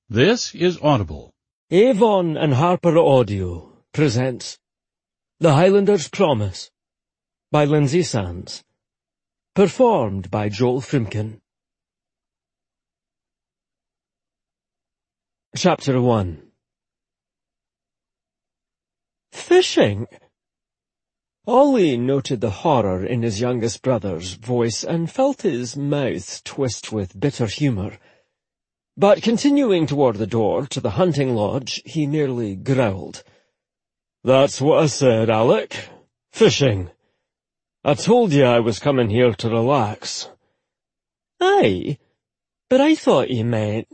This is Audible. Avon and Harper Audio presents The Highlander's Promise by Lindsay Sands. Performed by Joel Frimkin. Chapter 1. Fishing! Ollie noted the horror in his youngest brother's voice and felt his mouth twist with bitter humour. But continuing toward the door to the hunting lodge, he merely growled. "That's what I said, Alec. Fishing. I told you I was coming here to relax." "Aye, but I thought you meant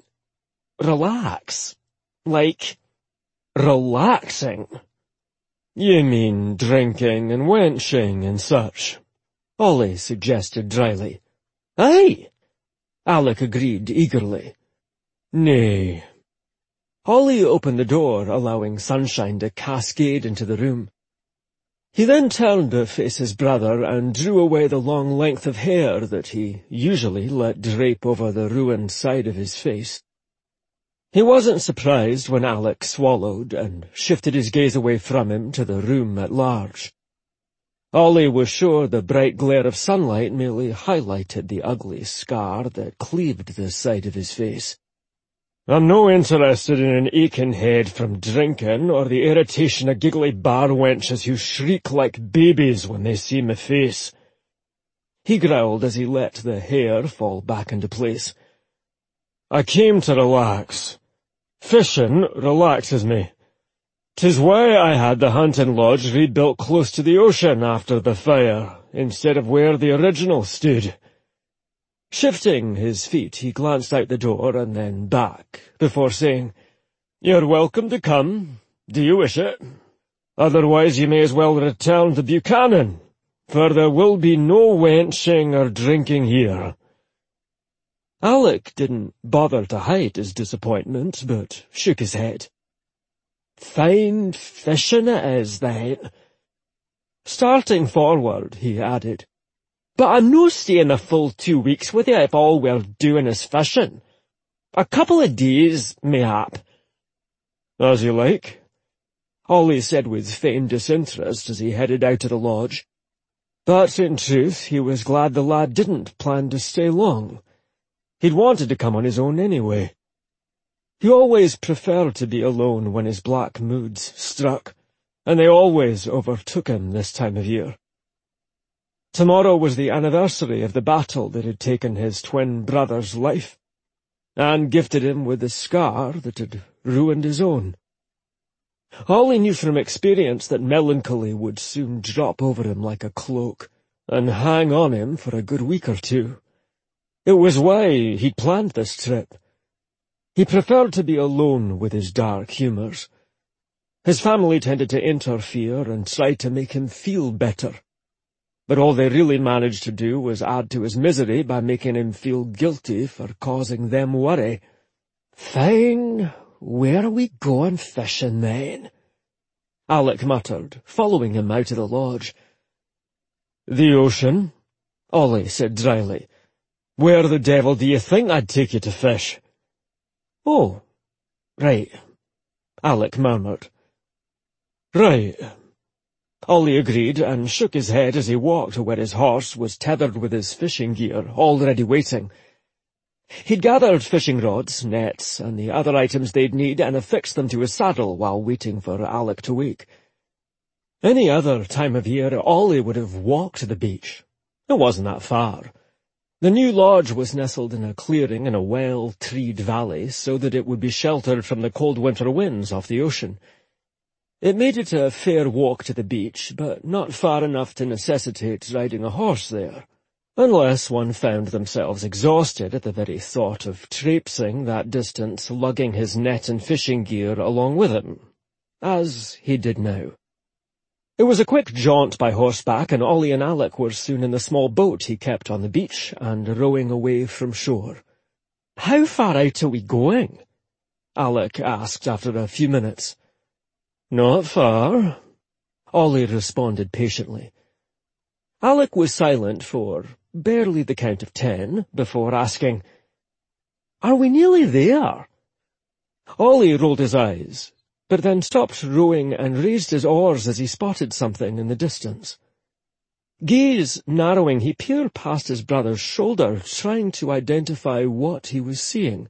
relax. Like, relaxing." "You mean drinking and wenching and such," Ollie suggested dryly. "Aye," Alec agreed eagerly. "Nay." Ollie opened the door, allowing sunshine to cascade into the room. He then turned to face his brother and drew away the long length of hair that he usually let drape over the ruined side of his face. He wasn't surprised when Alec swallowed and shifted his gaze away from him to the room at large. Ollie was sure the bright glare of sunlight merely highlighted the ugly scar that cleaved the side of his face. "I'm no interested in an aching head from drinking or the irritation of giggly bar wenches who shriek like babies when they see my face," he growled as he let the hair fall back into place. "I came to relax. Fishing relaxes me. 'Tis why I had the hunting lodge rebuilt close to the ocean after the fire, instead of where the original stood." Shifting his feet, he glanced out the door and then back, before saying, "You're welcome to come. Do you wish it? Otherwise you may as well return to Buchanan, for there will be no wenching or drinking here." Alec didn't bother to hide his disappointment, but shook his head. "Fine fishing it is, then." Starting forward, he added, "But I'm no staying a full 2 weeks with you if all we're doing is fishing. A couple of days, mayhap." "As you like," Ollie said with feigned disinterest as he headed out of the lodge. But in truth, he was glad the lad didn't plan to stay long. He'd wanted to come on his own anyway. He always preferred to be alone when his black moods struck, and they always overtook him this time of year. Tomorrow was the anniversary of the battle that had taken his twin brother's life, and gifted him with the scar that had ruined his own. Ollie knew from experience that melancholy would soon drop over him like a cloak, and hang on him for a good week or two. It was why he'd planned this trip. He preferred to be alone with his dark humours. His family tended to interfere and try to make him feel better. But all they really managed to do was add to his misery by making him feel guilty for causing them worry. "Fine, where are we going fishing, then?" Alec muttered, following him out of the lodge. "The ocean," Ollie said dryly. "Where the devil do you think I'd take you to fish?" "Oh, right," Alec murmured. "Right." Ollie agreed and shook his head as he walked to where his horse was tethered with his fishing gear, already waiting. He'd gathered fishing rods, nets, and the other items they'd need and affixed them to his saddle while waiting for Alec to wake. Any other time of year, Ollie would have walked to the beach. It wasn't that far. The new lodge was nestled in a clearing in a well-treed valley so that it would be sheltered from the cold winter winds off the ocean. It made it a fair walk to the beach, but not far enough to necessitate riding a horse there, unless one found themselves exhausted at the very thought of traipsing that distance, lugging his net and fishing gear along with him, as he did now. It was a quick jaunt by horseback, and Ollie and Alec were soon in the small boat he kept on the beach and rowing away from shore. "How far out are we going?" Alec asked after a few minutes. "Not far," Ollie responded patiently. Alec was silent for barely the count of 10 before asking, "Are we nearly there?" Ollie rolled his eyes, but then stopped rowing and raised his oars as he spotted something in the distance. Gaze narrowing, he peered past his brother's shoulder, trying to identify what he was seeing.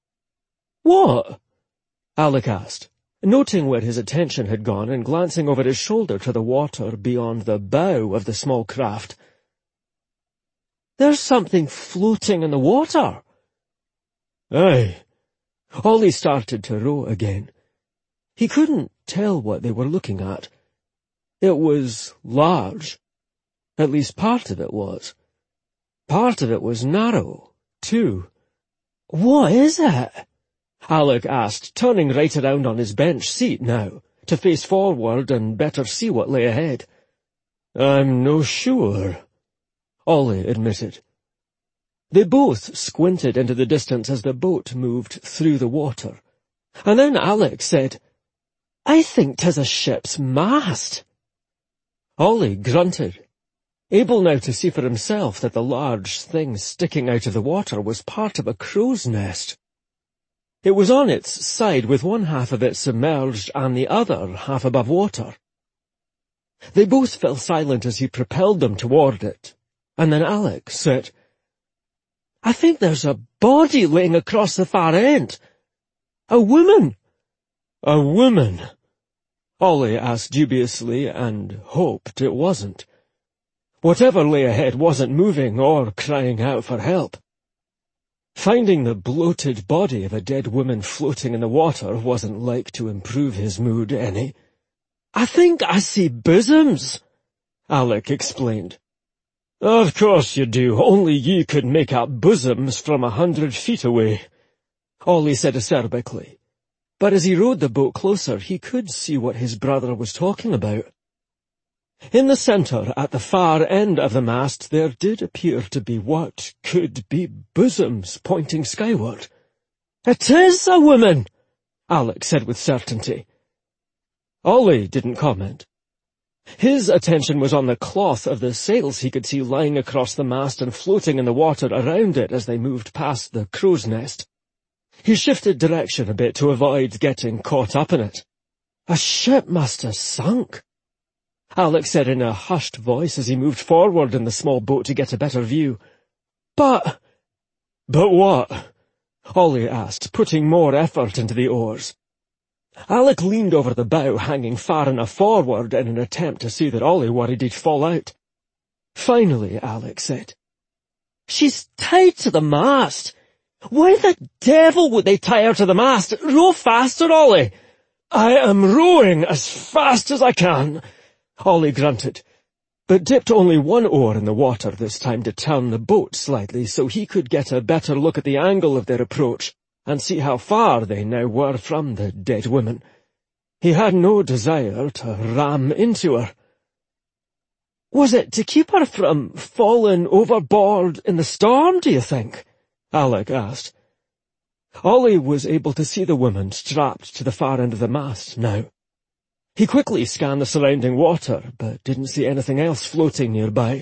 "What?" Alec asked, noting where his attention had gone and glancing over his shoulder to the water beyond the bow of the small craft. "There's something floating in the water." "Aye." Ollie started to row again. He couldn't tell what they were looking at. It was large. At least part of it was. Part of it was narrow, too. "What is it?" Alec asked, turning right around on his bench seat now, to face forward and better see what lay ahead. "I'm no sure," Ollie admitted. They both squinted into the distance as the boat moved through the water, and then Alec said, "I think 'tis a ship's mast." Ollie grunted, able now to see for himself that the large thing sticking out of the water was part of a crow's nest. It was on its side, with one half of it submerged and the other half above water. They both fell silent as he propelled them toward it, and then Alec said, "I think there's a body laying across the far end. A woman." "A woman?" Ollie asked dubiously and hoped it wasn't. Whatever lay ahead wasn't moving or crying out for help. Finding the bloated body of a dead woman floating in the water wasn't like to improve his mood any. "I think I see bosoms," Alec explained. "Of course you do. Only you could make out bosoms from 100 feet away," Ollie said acerbically. But as he rowed the boat closer, he could see what his brother was talking about. In the centre, at the far end of the mast, there did appear to be what could be bosoms pointing skyward. "It is a woman," Alec said with certainty. Ollie didn't comment. His attention was on the cloth of the sails he could see lying across the mast and floating in the water around it as they moved past the crow's nest. He shifted direction a bit to avoid getting caught up in it. "A ship must have sunk," Alec said in a hushed voice as he moved forward in the small boat to get a better view. But what?" Ollie asked, putting more effort into the oars. Alec leaned over the bow, hanging far enough forward in an attempt to see that Ollie worried he'd fall out. Finally, Alec said, "She's tied to the mast. Why the devil would they tie her to the mast? Row faster, Ollie." "I am rowing as fast as I can," Ollie grunted, but dipped only one oar in the water this time to turn the boat slightly so he could get a better look at the angle of their approach and see how far they now were from the dead woman. He had no desire to ram into her. "Was it to keep her from falling overboard in the storm, do you think?" Alec asked. Ollie was able to see the woman strapped to the far end of the mast now. He quickly scanned the surrounding water, but didn't see anything else floating nearby.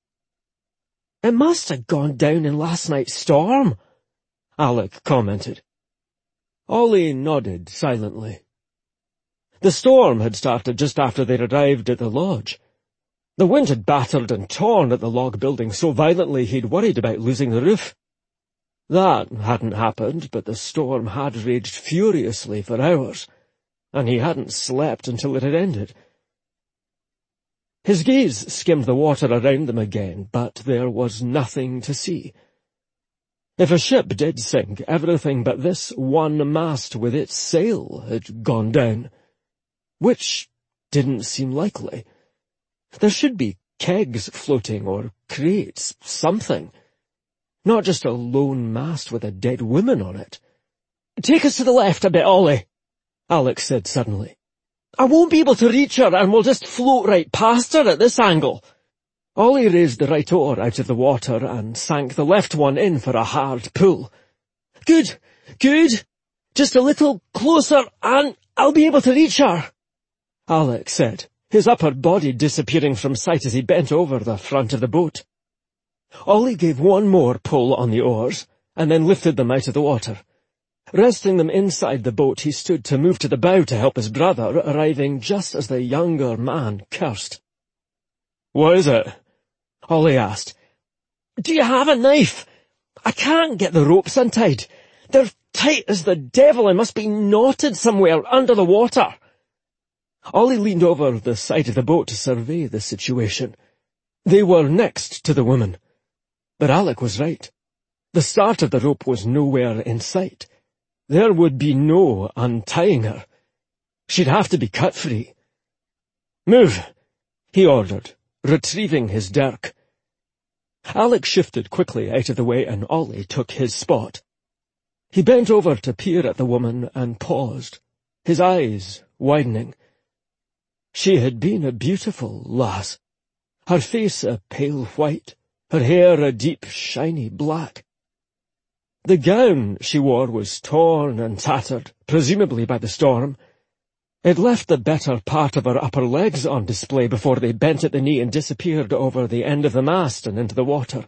"It must have gone down in last night's storm," Alec commented. Ollie nodded silently. The storm had started just after they'd arrived at the lodge. The wind had battered and torn at the log building so violently he'd worried about losing the roof. That hadn't happened, but the storm had raged furiously for hours, and he hadn't slept until it had ended. His gaze skimmed the water around them again, but there was nothing to see. If a ship did sink, everything but this one mast with its sail had gone down, which didn't seem likely. There should be kegs floating or crates, something. Not just a lone mast with a dead woman on it. "Take us to the left a bit, Ollie," Alec said suddenly. "I won't be able to reach her, and we'll just float right past her at this angle." Ollie raised the right oar out of the water and sank the left one in for a hard pull. Good. Just a little closer, and I'll be able to reach her," Alec said, his upper body disappearing from sight as he bent over the front of the boat. Ollie gave one more pull on the oars, and then lifted them out of the water. Resting them inside the boat, he stood to move to the bow to help his brother, arriving just as the younger man cursed. "What is it?" Ollie asked. "Do you have a knife? I can't get the ropes untied. They're tight as the devil and must be knotted somewhere under the water." Ollie leaned over the side of the boat to survey the situation. They were next to the woman. But Alec was right. The start of the rope was nowhere in sight. There would be no untying her. She'd have to be cut free. "Move," he ordered, retrieving his dirk. Alec shifted quickly out of the way and Ollie took his spot. He bent over to peer at the woman and paused, his eyes widening. She had been a beautiful lass, her face a pale white, her hair a deep, shiny black. The gown she wore was torn and tattered, presumably by the storm. It left the better part of her upper legs on display before they bent at the knee and disappeared over the end of the mast and into the water.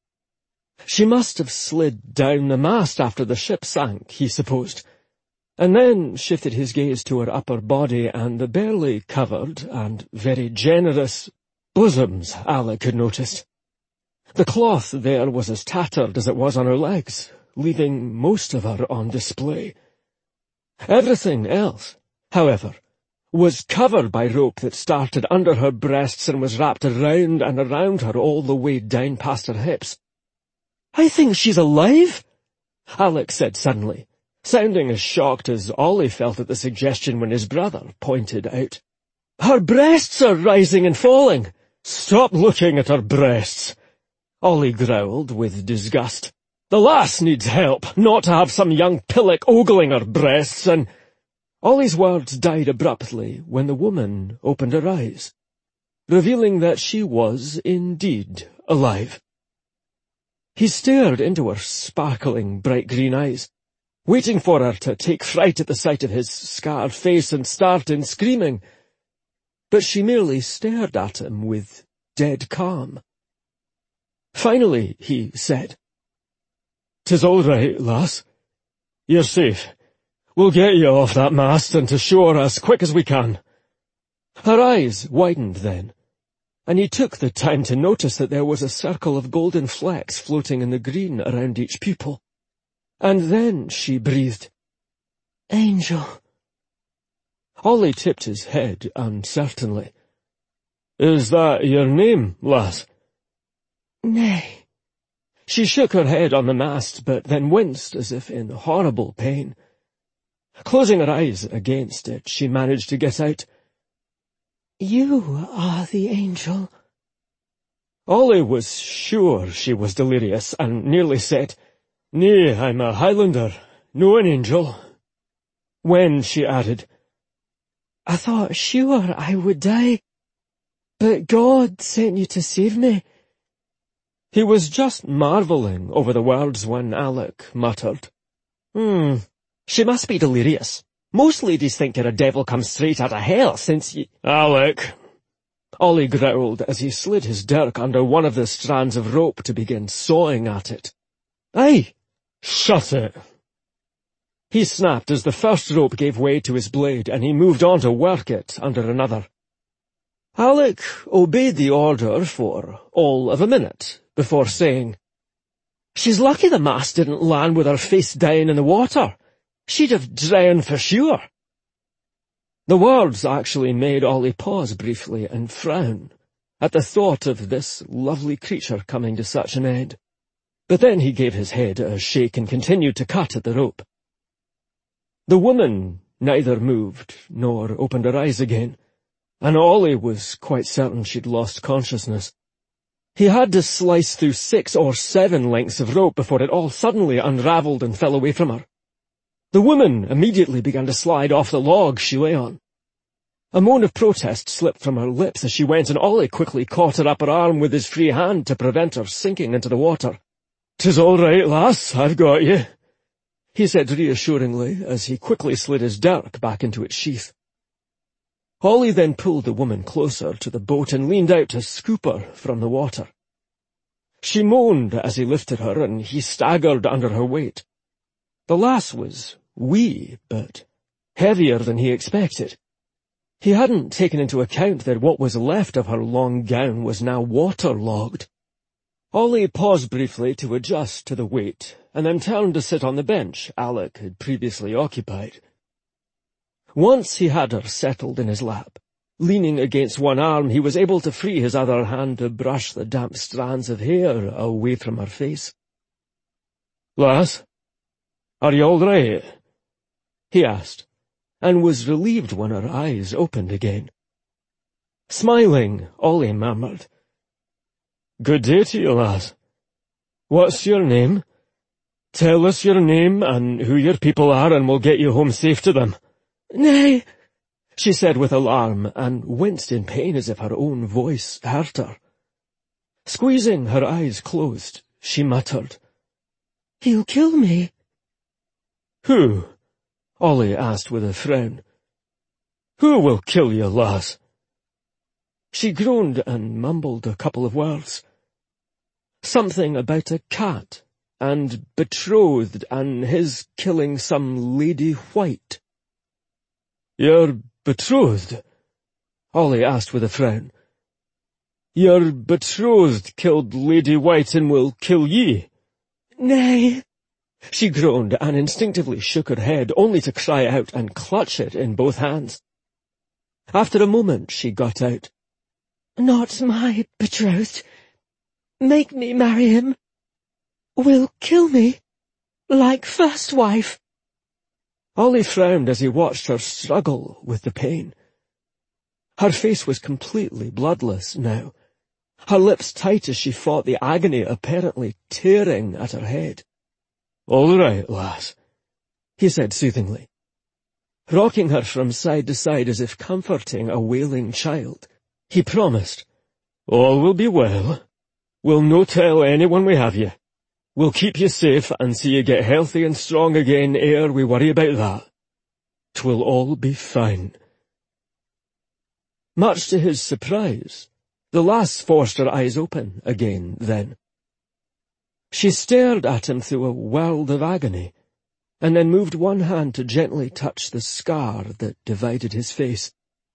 She must have slid down the mast after the ship sank, he supposed, and then shifted his gaze to her upper body and the barely covered and very generous bosoms Alec had noticed. The cloth there was as tattered as it was on her legs, leaving most of her on display. Everything else, however, was covered by rope that started under her breasts and was wrapped around and around her all the way down past her hips. "I think she's alive," Alec said suddenly, sounding as shocked as Ollie felt at the suggestion when his brother pointed out. "Her breasts are rising and falling." "Stop looking at her breasts," Ollie growled with disgust. "The lass needs help, not to have some young pillock ogling her breasts," and Ollie's words died abruptly when the woman opened her eyes, revealing that she was indeed alive. He stared into her sparkling bright green eyes, waiting for her to take fright at the sight of his scarred face and start in screaming. But she merely stared at him with dead calm. Finally, he said, "'Tis all right, lass. You're safe. We'll get you off that mast and to shore as quick as we can." Her eyes widened then, and he took the time to notice that there was a circle of golden flecks floating in the green around each pupil. And then she breathed, "Angel." Ollie tipped his head uncertainly. "Is that your name, lass?" "Nay." She shook her head on the mast, but then winced as if in horrible pain. Closing her eyes against it, she managed to get out, "You are the angel." Ollie was sure she was delirious, and nearly said, "Nay, I'm a Highlander, no an angel." When she added, "I thought sure I would die, but God sent you to save me." He was just marvelling over the words when Alec muttered, She must be delirious. Most ladies think you're a devil come straight out of hell, since you—" "Alec," Ollie growled as he slid his dirk under one of the strands of rope to begin sawing at it. "Aye, shut it." He snapped as the first rope gave way to his blade, and he moved on to work it under another. Alec obeyed the order for all of a minute, before saying, "She's lucky the mast didn't land with her face down in the water. She'd have drowned for sure." The words actually made Ollie pause briefly and frown at the thought of this lovely creature coming to such an end. But then he gave his head a shake and continued to cut at the rope. The woman neither moved nor opened her eyes again, and Ollie was quite certain she'd lost consciousness. He had to slice through 6 or 7 lengths of rope before it all suddenly unravelled and fell away from her. The woman immediately began to slide off the log she lay on. A moan of protest slipped from her lips as she went, and Ollie quickly caught her upper arm with his free hand to prevent her sinking into the water. "'Tis all right, lass, I've got you," he said reassuringly as he quickly slid his dirk back into its sheath. Ollie then pulled the woman closer to the boat and leaned out to scoop her from the water. She moaned as he lifted her, and he staggered under her weight. The lass was wee, but heavier than he expected. He hadn't taken into account that what was left of her long gown was now waterlogged. Ollie paused briefly to adjust to the weight, and then turned to sit on the bench Alec had previously occupied. Once he had her settled in his lap, leaning against one arm, he was able to free his other hand to brush the damp strands of hair away from her face. "Lass, are you all right?" he asked, and was relieved when her eyes opened again. Smiling, Ollie murmured, "Good day to you, lass. What's your name? Tell us your name and who your people are, and we'll get you home safe to them." "Nay," she said with alarm, and winced in pain as if her own voice hurt her. Squeezing her eyes closed, she muttered, "He'll kill me." "Who?" Ollie asked with a frown. "Who will kill you, lass?" She groaned and mumbled a couple of words. Something about a cat, and betrothed, and his killing some Lady White. "You're betrothed?" Ollie asked with a frown. "Your betrothed killed Lady White and will kill ye?" "Nay," she groaned, and instinctively shook her head, only to cry out and clutch it in both hands. After a moment she got out, "Not my betrothed. Make me marry him. Will kill me, like first wife." Ollie frowned as he watched her struggle with the pain. Her face was completely bloodless now, her lips tight as she fought the agony apparently tearing at her head. "All right, lass," he said soothingly, rocking her from side to side as if comforting a wailing child. He promised, "All will be well. We'll no tell anyone we have you. We'll keep you safe and see you get healthy and strong again ere we worry about that. 'Twill all be fine." Much to his surprise, the lass forced her eyes open again then. She stared at him through a world of agony, and then moved one hand to gently touch the scar that divided his face.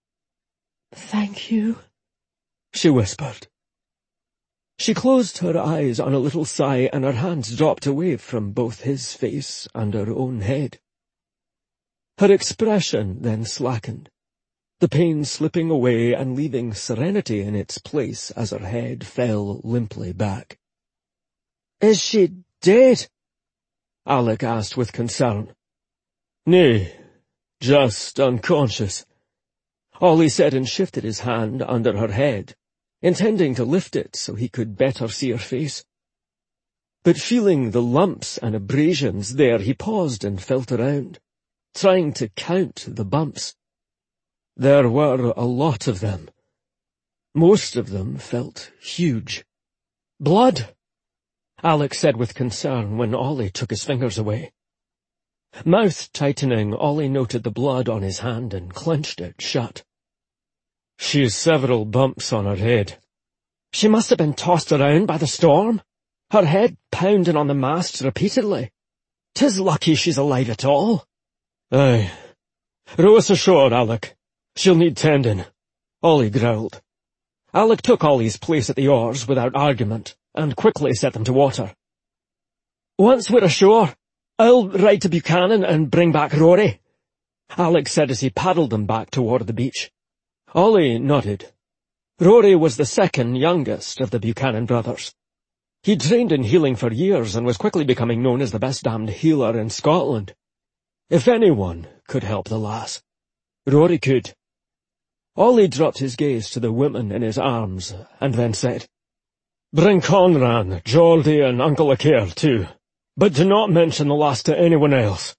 "Thank you," she whispered. She closed her eyes on a little sigh, and her hands dropped away from both his face and her own head. Her expression then slackened, the pain slipping away and leaving serenity in its place as her head fell limply back. "Is she dead?" Alec asked with concern. "Nay, just unconscious," Ollie said, and shifted his hand under her head, intending to lift it so he could better see her face. But feeling the lumps and abrasions there, he paused and felt around, trying to count the bumps. There were a lot of them. Most of them felt huge. "Blood!" Alec said with concern when Ollie took his fingers away. Mouth tightening, Ollie noted the blood on his hand and clenched it shut. "She has several bumps on her head." "She must have been tossed around by the storm, her head pounding on the masts repeatedly. 'Tis lucky she's alive at all." "Aye. Row us ashore, Alec. She'll need tending," Ollie growled. Alec took Ollie's place at the oars without argument, and quickly set them to water. "Once we're ashore, I'll ride to Buchanan and bring back Rory," Alec said as he paddled them back toward the beach. Ollie nodded. Rory was the second youngest of the Buchanan brothers. He'd trained in healing for years and was quickly becoming known as the best damned healer in Scotland. If anyone could help the lass, Rory could. Ollie dropped his gaze to the women in his arms, and then said, "Bring Conran, Geordie, and Uncle Aker too, but do not mention the lass to anyone else."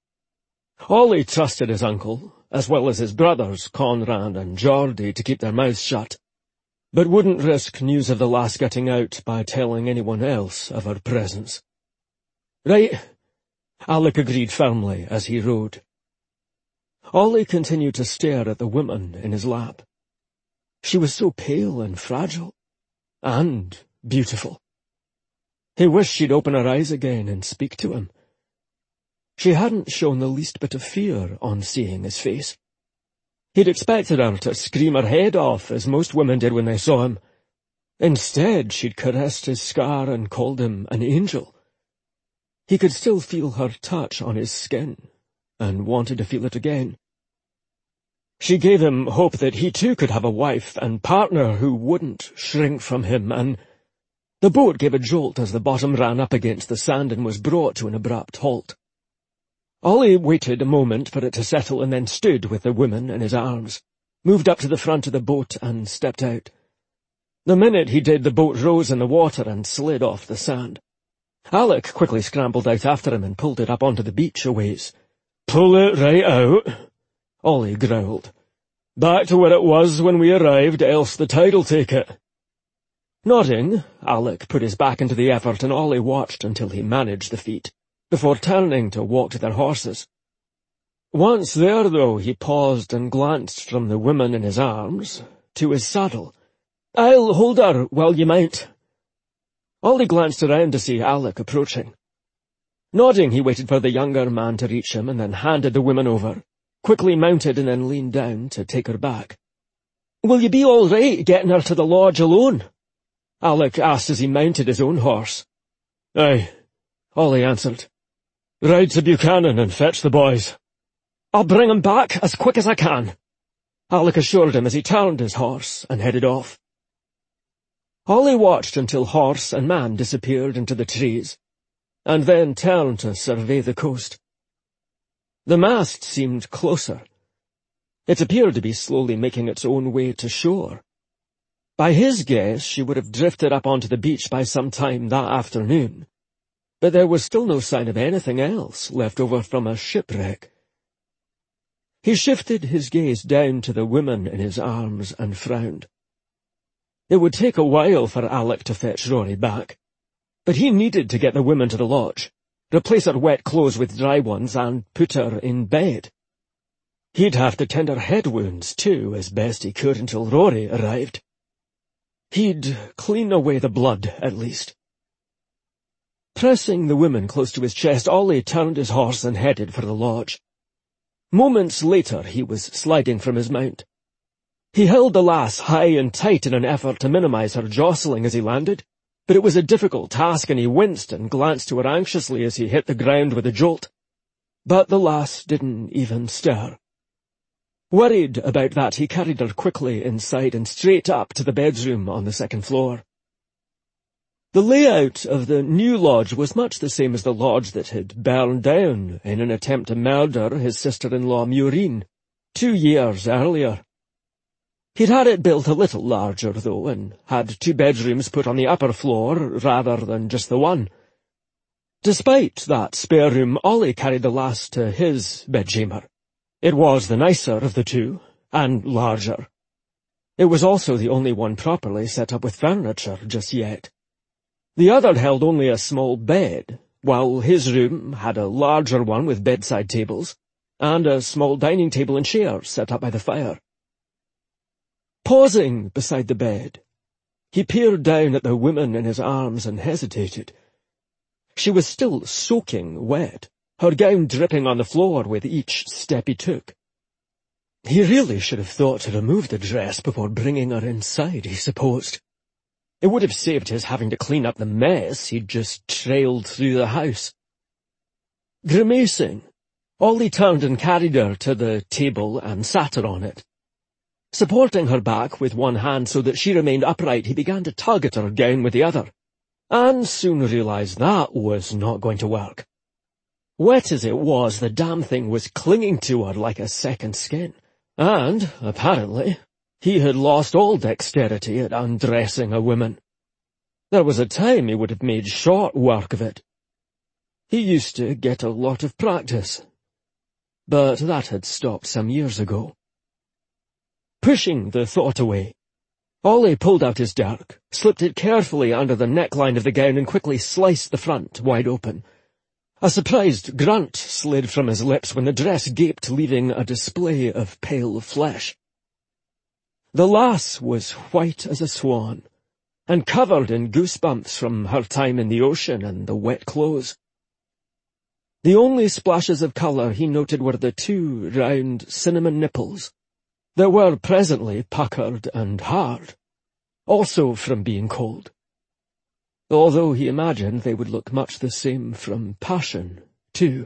Ollie trusted his uncle, as well as his brothers, Conran and Geordie, to keep their mouths shut, but wouldn't risk news of the lass getting out by telling anyone else of her presence. "Right," Alec agreed firmly as he rowed. Ollie continued to stare at the woman in his lap. She was so pale and fragile, and beautiful. He wished she'd open her eyes again and speak to him. She hadn't shown the least bit of fear on seeing his face. He'd expected her to scream her head off, as most women did when they saw him. Instead, she'd caressed his scar and called him an angel. He could still feel her touch on his skin, and wanted to feel it again. She gave him hope that he too could have a wife and partner who wouldn't shrink from him, and the boat gave a jolt as the bottom ran up against the sand and was brought to an abrupt halt. Ollie waited a moment for it to settle and then stood with the woman in his arms, moved up to the front of the boat and stepped out. The minute he did, the boat rose in the water and slid off the sand. Alec quickly scrambled out after him and pulled it up onto the beach a ways. "Pull it right out," Ollie growled. "Back to where it was when we arrived, else the tide'll take it." Nodding, Alec put his back into the effort and Ollie watched until he managed the feat, before turning to walk to their horses. Once there, though, he paused and glanced from the woman in his arms to his saddle. "I'll hold her while you mount." Ollie glanced around to see Alec approaching. Nodding, he waited for the younger man to reach him and then handed the woman over, quickly mounted and then leaned down to take her back. "Will you be all right getting her to the lodge alone?" Alec asked as he mounted his own horse. "Aye," Ollie answered. "Ride to Buchanan and fetch the boys." "I'll bring 'em back as quick as I can," Alec assured him as he turned his horse and headed off. Ollie watched until horse and man disappeared into the trees, and then turned to survey the coast. The mast seemed closer. It appeared to be slowly making its own way to shore. By his guess, she would have drifted up onto the beach by some time that afternoon, but there was still no sign of anything else left over from a shipwreck. He shifted his gaze down to the woman in his arms and frowned. It would take a while for Alec to fetch Rory back, but he needed to get the woman to the lodge, replace her wet clothes with dry ones, and put her in bed. He'd have to tend her head wounds, too, as best he could until Rory arrived. He'd clean away the blood, at least. Pressing the woman close to his chest, Ollie turned his horse and headed for the lodge. Moments later, he was sliding from his mount. He held the lass high and tight in an effort to minimize her jostling as he landed, but it was a difficult task and he winced and glanced to her anxiously as he hit the ground with a jolt. But the lass didn't even stir. Worried about that, he carried her quickly inside and straight up to the bedroom on the second floor. The layout of the new lodge was much the same as the lodge that had burned down in an attempt to murder his sister-in-law Mureen 2 years earlier. He'd had it built a little larger, though, and had 2 bedrooms put on the upper floor rather than just the one. Despite that spare room, Ollie carried the lass to his bedchamber. It was the nicer of the 2, and larger. It was also the only one properly set up with furniture just yet. The other held only a small bed, while his room had a larger one with bedside tables, and a small dining table and chairs set up by the fire. Pausing beside the bed, he peered down at the woman in his arms and hesitated. She was still soaking wet, her gown dripping on the floor with each step he took. He really should have thought to remove the dress before bringing her inside, he supposed. It would have saved his having to clean up the mess he'd just trailed through the house. Grimacing, Ollie turned and carried her to the table and sat her on it. Supporting her back with one hand so that she remained upright, he began to tug at her gown with the other, and soon realized that was not going to work. Wet as it was, the damn thing was clinging to her like a second skin, and, apparently, he had lost all dexterity at undressing a woman. There was a time he would have made short work of it. He used to get a lot of practice, but that had stopped some years ago. Pushing the thought away, Ollie pulled out his dirk, slipped it carefully under the neckline of the gown and quickly sliced the front wide open. A surprised grunt slid from his lips when the dress gaped, leaving a display of pale flesh. The lass was white as a swan, and covered in goosebumps from her time in the ocean and the wet clothes. The only splashes of colour he noted were the 2 round cinnamon nipples that were presently puckered and hard, also from being cold, although he imagined they would look much the same from passion, too.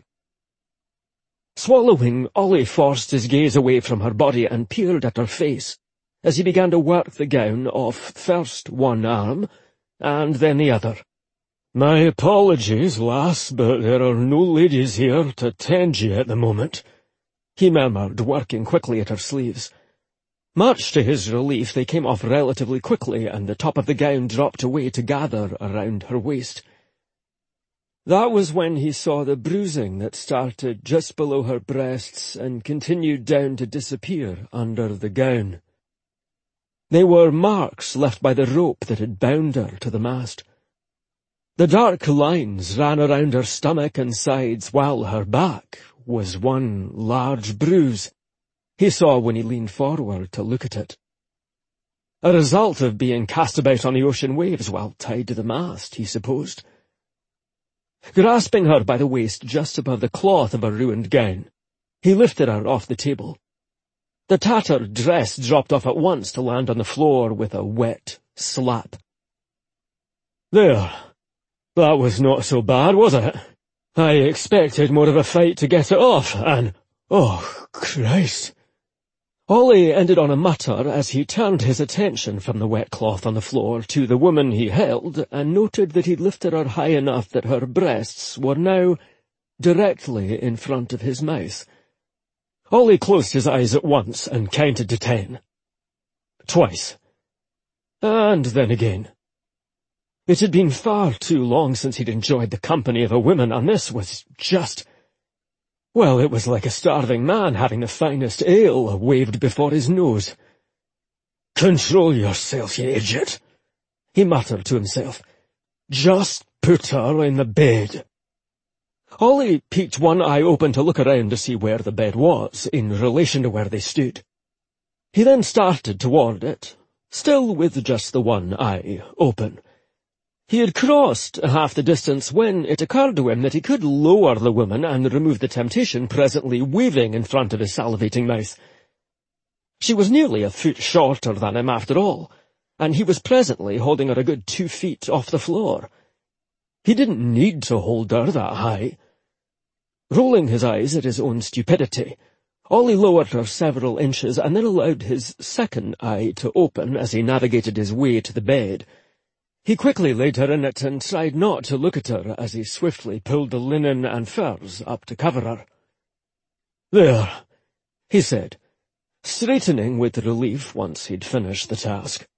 Swallowing, Ollie forced his gaze away from her body and peered at her face, as he began to work the gown off first one arm, and then the other. "My apologies, lass, but there are no ladies here to tend you at the moment," he murmured, working quickly at her sleeves. Much to his relief, they came off relatively quickly, and the top of the gown dropped away to gather around her waist. That was when he saw the bruising that started just below her breasts and continued down to disappear under the gown. They were marks left by the rope that had bound her to the mast. The dark lines ran around her stomach and sides, while her back was one large bruise, he saw when he leaned forward to look at it. A result of being cast about on the ocean waves while tied to the mast, he supposed. Grasping her by the waist just above the cloth of her ruined gown, he lifted her off the table. The tattered dress dropped off at once to land on the floor with a wet slap. "There. That was not so bad, was it? I expected more of a fight to get it off, and... oh, Christ!" Ollie ended on a mutter as he turned his attention from the wet cloth on the floor to the woman he held, and noted that he'd lifted her high enough that her breasts were now directly in front of his mouth. Ollie closed his eyes at once and counted to 10. Twice. And then again. It had been far too long since he'd enjoyed the company of a woman, and this was just... well, it was like a starving man having the finest ale waved before his nose. "Control yourself, you idiot," he muttered to himself. "Just put her in the bed." Ollie peeked one eye open to look around to see where the bed was in relation to where they stood. He then started toward it, still with just the one eye open. He had crossed half the distance when it occurred to him that he could lower the woman and remove the temptation presently waving in front of his salivating mouth. She was nearly a foot shorter than him after all, and he was presently holding her a good 2 feet off the floor. He didn't need to hold her that high. Rolling his eyes at his own stupidity, Ollie lowered her several inches and then allowed his second eye to open as he navigated his way to the bed. He quickly laid her in it and tried not to look at her as he swiftly pulled the linen and furs up to cover her. "There," he said, straightening with relief once he'd finished the task.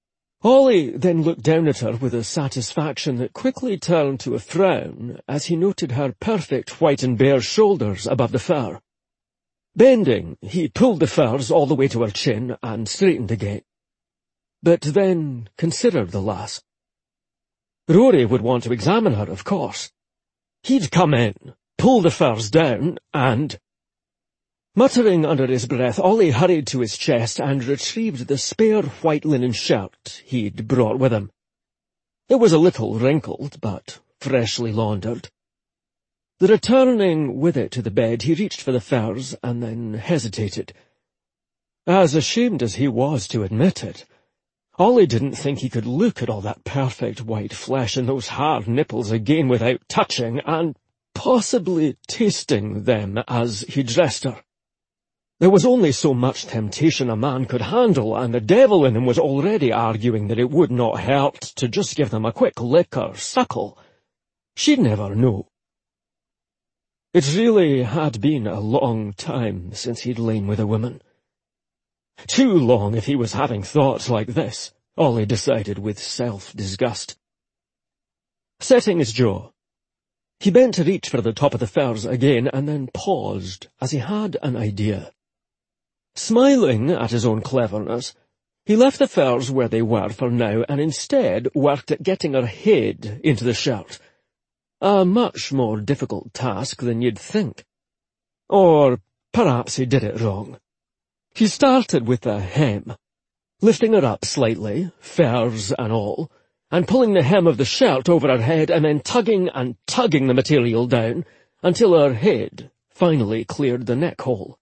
Ollie then looked down at her with a satisfaction that quickly turned to a frown as he noted her perfect white and bare shoulders above the fur. Bending, he pulled the furs all the way to her chin and straightened again. But then considered the lass. Rory would want to examine her, of course. He'd come in, pull the furs down, and... Muttering under his breath, Ollie hurried to his chest and retrieved the spare white linen shirt he'd brought with him. It was a little wrinkled, but freshly laundered. Returning with it to the bed, he reached for the furs and then hesitated. As ashamed as he was to admit it, Ollie didn't think he could look at all that perfect white flesh and those hard nipples again without touching and possibly tasting them as he dressed her. There was only so much temptation a man could handle, and the devil in him was already arguing that it would not hurt to just give them a quick lick or suckle. She'd never know. It really had been a long time since he'd lain with a woman. Too long if he was having thoughts like this, Ollie decided with self-disgust. Setting his jaw, he bent to reach for the top of the furs again and then paused as he had an idea. Smiling at his own cleverness, he left the furs where they were for now and instead worked at getting her head into the shirt. A much more difficult task than you'd think. Or perhaps he did it wrong. He started with the hem, lifting her up slightly, furs and all, and pulling the hem of the shirt over her head and then tugging and tugging the material down until her head finally cleared the neck hole.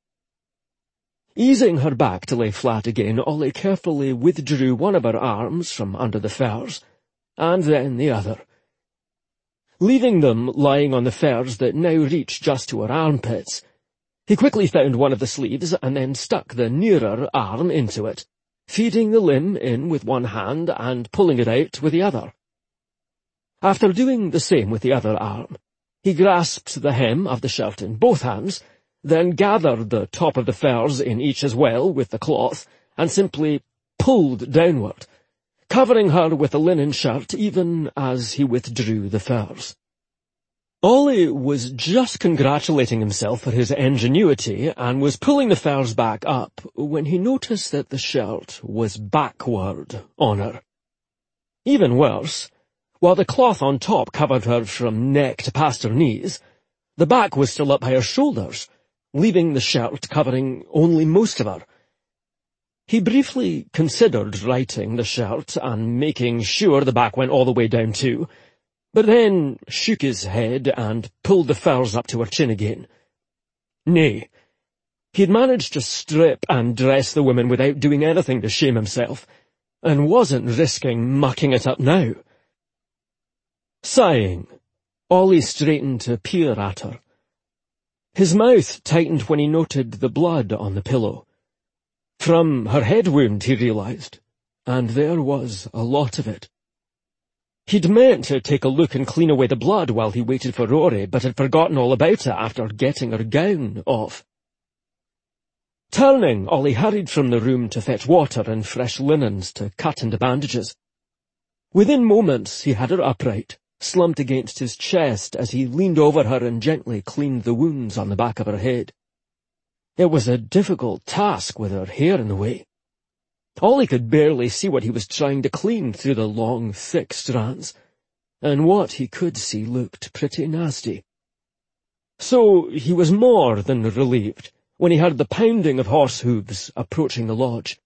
Easing her back to lay flat again, Ollie carefully withdrew one of her arms from under the furs, and then the other. Leaving them lying on the furs that now reached just to her armpits, he quickly found one of the sleeves and then stuck the nearer arm into it, feeding the limb in with one hand and pulling it out with the other. After doing the same with the other arm, he grasped the hem of the shirt in both hands, then gathered the top of the furs in each as well with the cloth, and simply pulled downward, covering her with the linen shirt even as he withdrew the furs. Ollie was just congratulating himself for his ingenuity and was pulling the furs back up when he noticed that the shirt was backward on her. Even worse, while the cloth on top covered her from neck to past her knees, the back was still up by her shoulders, leaving the shirt covering only most of her. He briefly considered righting the shirt and making sure the back went all the way down too, but then shook his head and pulled the furs up to her chin again. Nay, he'd managed to strip and dress the woman without doing anything to shame himself, and wasn't risking mucking it up now. Sighing, Ollie straightened to peer at her. His mouth tightened when he noted the blood on the pillow. From her head wound, he realized, and there was a lot of it. He'd meant to take a look and clean away the blood while he waited for Rory, but had forgotten all about it after getting her gown off. Turning, Ollie hurried from the room to fetch water and fresh linens to cut into bandages. Within moments he had her upright, slumped against his chest as he leaned over her and gently cleaned the wounds on the back of her head. It was a difficult task with her hair in the way. Ollie could barely see what he was trying to clean through the long, thick strands, and what he could see looked pretty nasty. So he was more than relieved when he heard the pounding of horse hooves approaching the lodge.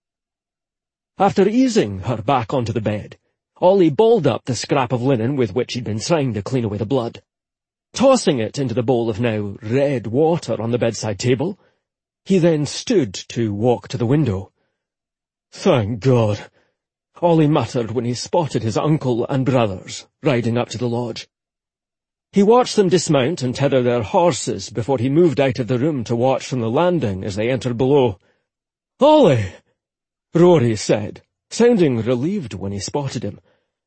After easing her back onto the bed, Ollie balled up the scrap of linen with which he'd been trying to clean away the blood. Tossing it into the bowl of now red water on the bedside table, he then stood to walk to the window. "Thank God," Ollie muttered when he spotted his uncle and brothers riding up to the lodge. He watched them dismount and tether their horses before he moved out of the room to watch from the landing as they entered below. "Ollie," Rory said, sounding relieved when he spotted him.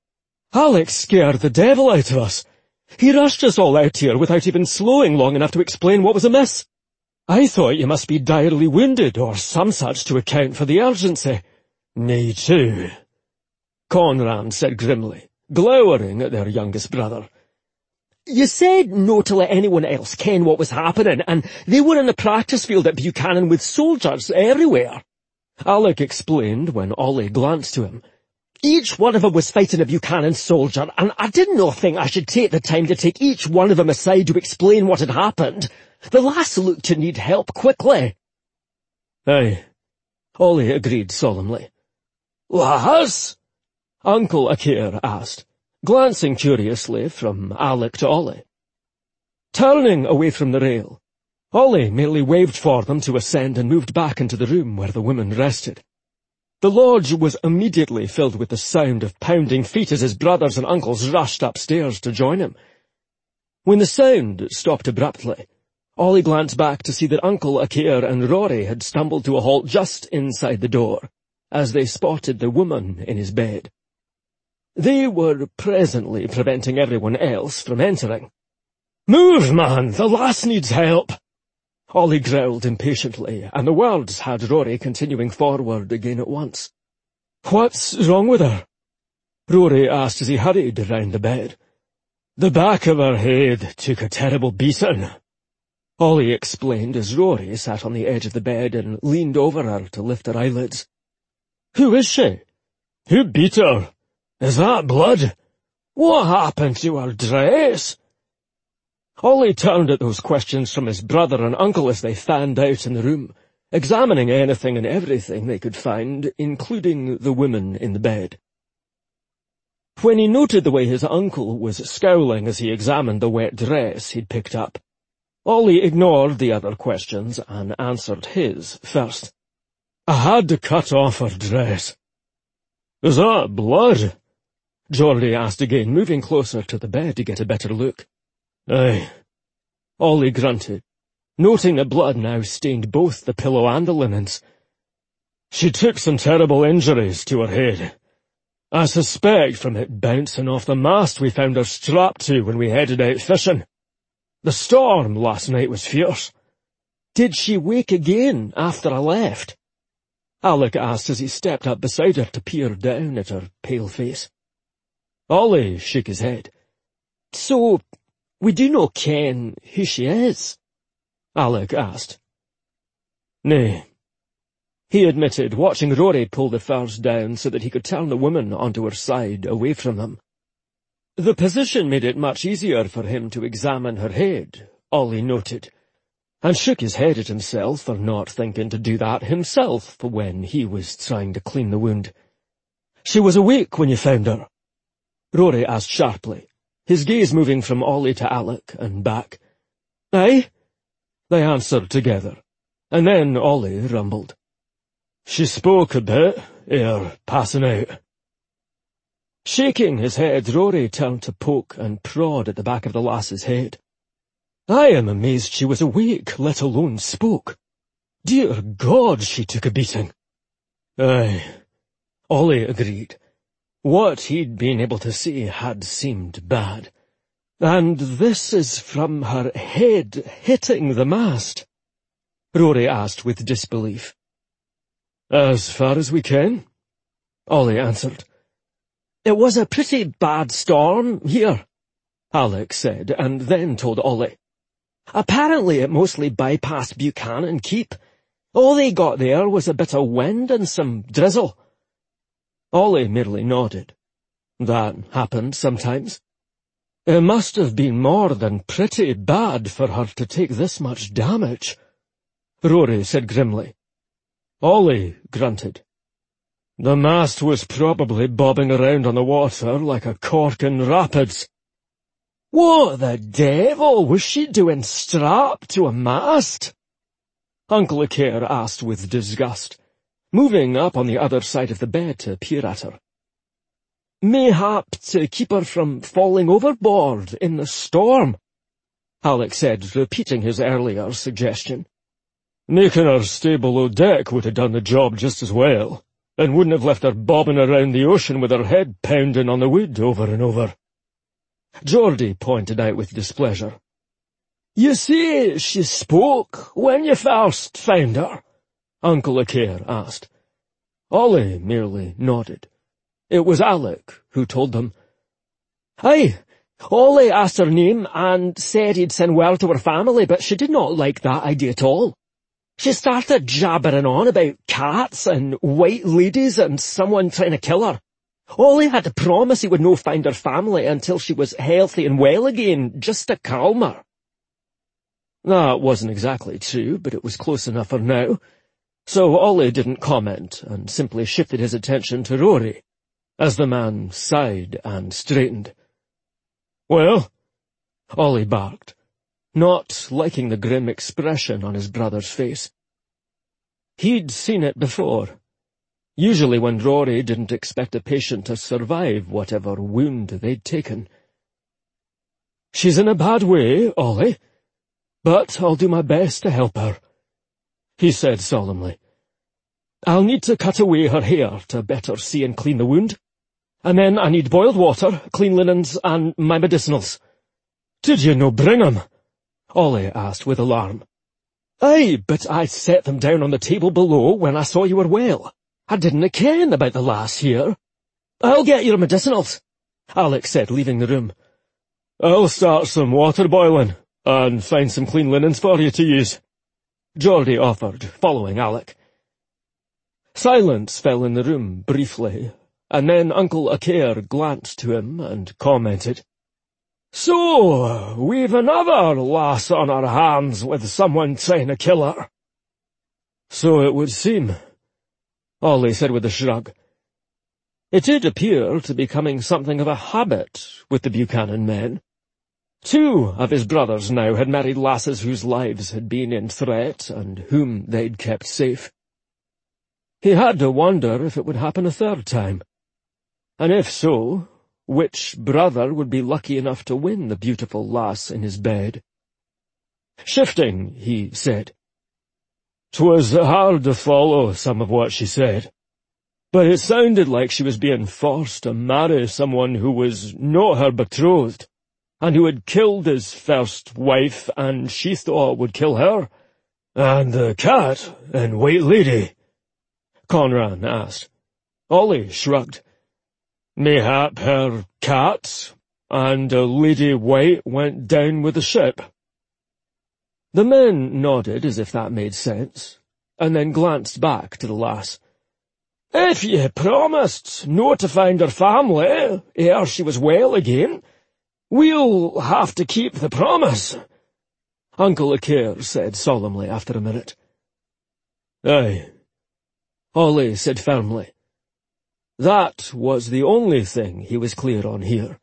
"Alex scared the devil out of us. He rushed us all out here without even slowing long enough to explain what was amiss. I thought you must be direly wounded or some such to account for the urgency." "Me too," Conran said grimly, glowering at their youngest brother. "You said no to let anyone else ken what was happening, and they were in the practice field at Buchanan with soldiers everywhere," Alec explained when Ollie glanced to him. "Each one of them was fighting a Buchanan soldier, and I didn't think I should take the time to take each one of them aside to explain what had happened. The lass looked to need help quickly." "Aye," Ollie agreed solemnly. "Lass?" Uncle Akir asked, glancing curiously from Alec to Ollie. Turning away from the rail, Ollie merely waved for them to ascend and moved back into the room where the women rested. The lodge was immediately filled with the sound of pounding feet as his brothers and uncles rushed upstairs to join him. When the sound stopped abruptly, Ollie glanced back to see that Uncle Akir and Rory had stumbled to a halt just inside the door, as they spotted the woman in his bed. They were presently preventing everyone else from entering. "Move, man! The lass needs help!" Ollie growled impatiently, and the words had Rory continuing forward again at once. "What's wrong with her?" Rory asked as he hurried round the bed. "The back of her head took a terrible beating," Ollie explained as Rory sat on the edge of the bed and leaned over her to lift her eyelids. "Who is she?" "Who beat her? Is that blood? What happened to her dress?" Ollie turned at those questions from his brother and uncle as they fanned out in the room, examining anything and everything they could find, including the woman in the bed. When he noted the way his uncle was scowling as he examined the wet dress he'd picked up, Ollie ignored the other questions and answered his first. "I had to cut off her dress." "Is that blood?" Geordie asked again, moving closer to the bed to get a better look. "Aye," Ollie grunted, noting that blood now stained both the pillow and the linens. "She took some terrible injuries to her head. I suspect from it bouncing off the mast we found her strapped to when we headed out fishing. The storm last night was fierce." "Did she wake again after I left?" Alec asked as he stepped up beside her to peer down at her pale face. Ollie shook his head. "So, we do not ken who she is?" Alec asked. "Nay," he admitted, watching Rory pull the furs down so that he could turn the woman onto her side, away from them. The position made it much easier for him to examine her head, Ollie noted, and shook his head at himself for not thinking to do that himself when he was trying to clean the wound. "She was awake when you found her?" Rory asked sharply, his gaze moving from Ollie to Alec and back. "Aye?" they answered together, and then Ollie rumbled. "She spoke a bit, ere passing out." Shaking his head, Rory turned to poke and prod at the back of the lass's head. "I am amazed she was awake, let alone spoke. Dear God, she took a beating." "Aye," Ollie agreed. What he'd been able to see had seemed bad. "And this is from her head hitting the mast?" Rory asked with disbelief. "As far as we can," Ollie answered. "It was a pretty bad storm here," Alec said, and then told Ollie. "Apparently it mostly bypassed Buchanan Keep. All they got there was a bit of wind and some drizzle." Ollie merely nodded. That happened sometimes. It must have been more than pretty bad for her to take this much damage, Rory said grimly. Ollie grunted. "The mast was probably bobbing around on the water like a cork in rapids." "What the devil was she doing strapped to a mast?" Uncle Aker asked with disgust, moving up on the other side of the bed to peer at her. "Mayhap to keep her from falling overboard in the storm," Alec said, repeating his earlier suggestion. "Making her stay below deck would have done the job just as well, and wouldn't have left her bobbing around the ocean with her head pounding on the wood over and over," Geordie pointed out with displeasure. "You say she spoke when you first found her?" Uncle Aker asked. Ollie merely nodded. It was Alec who told them. "Aye, Ollie asked her name and said he'd send word to her family, but she did not like that idea at all. She started jabbering on about cats and white ladies and someone trying to kill her. Ollie had to promise he would no find her family until she was healthy and well again, just to calm her." That wasn't exactly true, but it was close enough for now. So Ollie didn't comment and simply shifted his attention to Rory, as the man sighed and straightened. "Well?" Ollie barked, not liking the grim expression on his brother's face. He'd seen it before, usually when Rory didn't expect a patient to survive whatever wound they'd taken. "She's in a bad way, Ollie, but I'll do my best to help her," he said solemnly. "I'll need to cut away her hair to better see and clean the wound. And then I need boiled water, clean linens, and my medicinals." "Did you no bring 'em?" Ollie asked with alarm. "Aye, but I set them down on the table below when I saw you were well. I didn't ken about the lass here." "I'll get your medicinals," Alec said, leaving the room. "I'll start some water boiling, and find some clean linens for you to use," Geordie offered, following Alec. Silence fell in the room briefly, and then Uncle Aker glanced to him and commented, "So, we've another lass on our hands with someone trying to kill her." "So it would seem," Ollie said with a shrug. It did appear to be becoming something of a habit with the Buchanan men. 2 of his brothers now had married lasses whose lives had been in threat and whom they'd kept safe. He had to wonder if it would happen a 3rd time, and if so, which brother would be lucky enough to win the beautiful lass in his bed. Shifting, he said. 'Twas hard to follow some of what she said, but it sounded like she was being forced to marry someone who was not her betrothed, and who had killed his first wife, and she thought would kill her. And the cat and White Lady? Conran asked. Ollie shrugged. Mayhap her cat and a Lady White went down with the ship. The men nodded as if that made sense, and then glanced back to the lass. If ye promised no to find her family ere she was well again, we'll have to keep the promise, Uncle Akir said solemnly after a minute. Aye, Ollie said firmly. That was the only thing he was clear on here.